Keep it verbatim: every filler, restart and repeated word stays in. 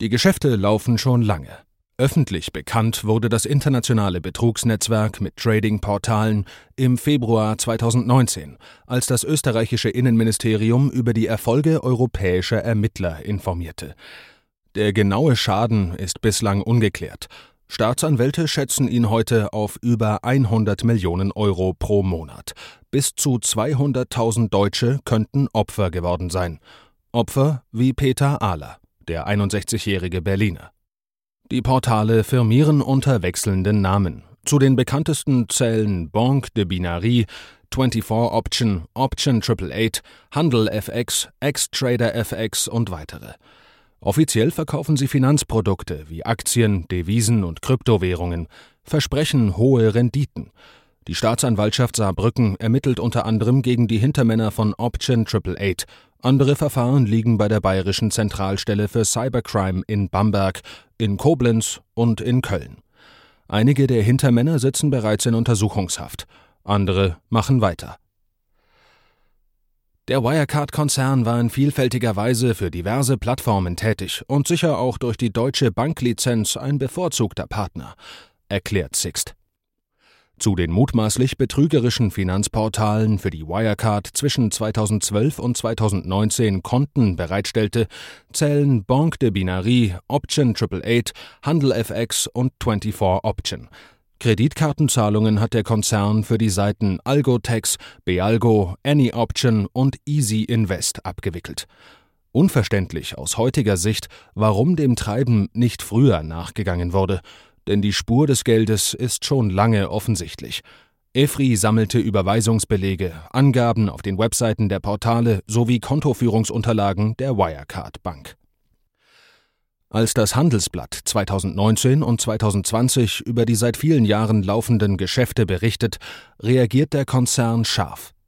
Die Geschäfte laufen schon lange. Öffentlich bekannt wurde das internationale Betrugsnetzwerk mit Trading-Portalen im Februar zweitausendneunzehn, als das österreichische Innenministerium über die Erfolge europäischer Ermittler informierte. Der genaue Schaden ist bislang ungeklärt. Staatsanwälte schätzen ihn heute auf über hundert Millionen Euro pro Monat. Bis zu zweihunderttausend Deutsche könnten Opfer geworden sein. Opfer wie Peter Ahler, der einundsechzigjährige Berliner. Die Portale firmieren unter wechselnden Namen. Zu den bekanntesten zählen Banque de Binary, vierundzwanzig Option, Option acht acht acht, Handel F X, X-Trader F X und weitere. Offiziell verkaufen sie Finanzprodukte wie Aktien, Devisen und Kryptowährungen, versprechen hohe Renditen. Die Staatsanwaltschaft Saarbrücken ermittelt unter anderem gegen die Hintermänner von Option acht acht acht. Andere Verfahren liegen bei der Bayerischen Zentralstelle für Cybercrime in Bamberg, in Koblenz und in Köln. Einige der Hintermänner sitzen bereits in Untersuchungshaft, andere machen weiter. Der Wirecard-Konzern war in vielfältiger Weise für diverse Plattformen tätig und sicher auch durch die deutsche Banklizenz ein bevorzugter Partner, erklärt Sixt. Zu den mutmaßlich betrügerischen Finanzportalen, für die Wirecard zwischen zweitausendzwölf und zweitausendneunzehn Konten bereitstellte, zählen Banque de Binary, Option acht acht acht, Handel F X und vierundzwanzig Option. Kreditkartenzahlungen hat der Konzern für die Seiten Algotex, Bealgo, AnyOption und Easy Invest abgewickelt. Unverständlich aus heutiger Sicht, warum dem Treiben nicht früher nachgegangen wurde. Denn die Spur des Geldes ist schon lange offensichtlich. E F R I sammelte Überweisungsbelege, Angaben auf den Webseiten der Portale sowie Kontoführungsunterlagen der Wirecard Bank. Als das Handelsblatt zweitausendneunzehn und zweitausendzwanzig über die seit vielen Jahren laufenden Geschäfte berichtet, reagiert der Konzern scharf.